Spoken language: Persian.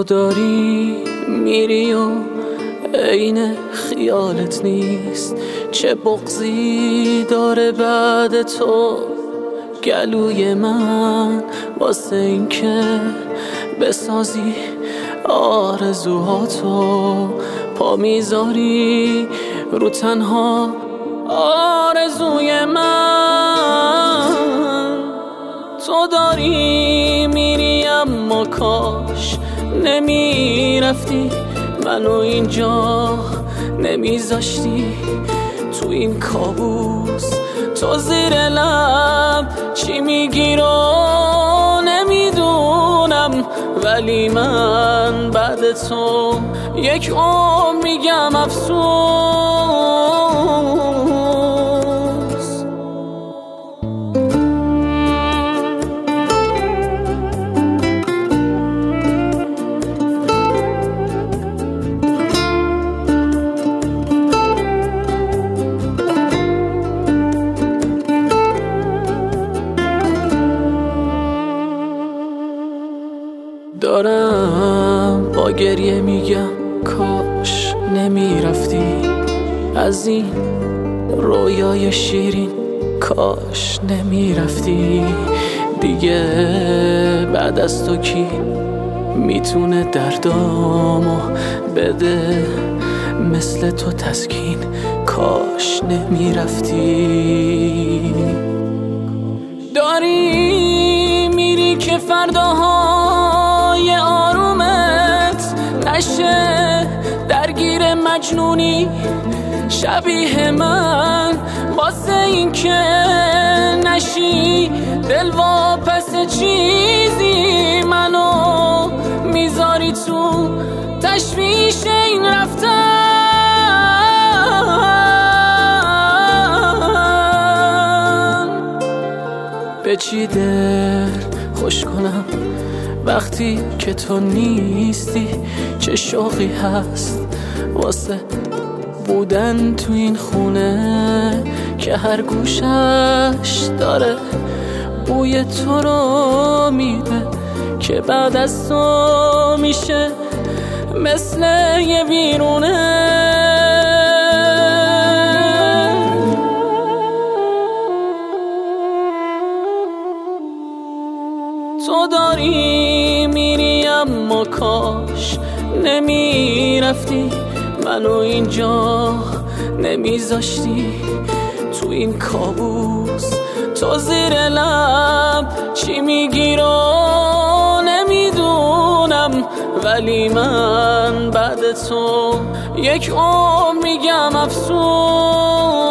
داری میری و عین خیالت نیست. چه بغضی داره بعد تو گلوی من، واسه این که بسازی آرزوهاتو. پا میذاری رو تنها آرزوی من. تو داری میری اما کاش نمیرفتی، منو اینجا نمیذاشتی. تو این کابوس تو زیر لب چی میگی رو نمیدونم، ولی من بعد تو یک عمر میگم افسوس. دارم با گریه میگم کاش نمیرفتی از این رویای شیرین، کاش نمیرفتی دیگه. بعد از تو کی میتونه دردامو بده مثل تو تسکین، کاش نمیرفتی. داری میری که فرداهای آرومت نشه درگیر مجنونی شبیه من، واسه این که نشی دل واپس چیزی. منو میذاری تو تشویش این رفتن. به چی دل خوش کنم وقتی که تو نیستی؟ چه شوقی هست واسه بودن تو این خونه که هر گوشش داره بوی تو رو میده، که بعد از تو میشه مثل یه ویرونه. تو داری میری اما کاش نمیرفتی، منو اینجا نمیذاشتی. تو این کابوس تو زیر لب چی میگی رو نمیدونم، ولی من بعد تو یک عمر میگم افسوس.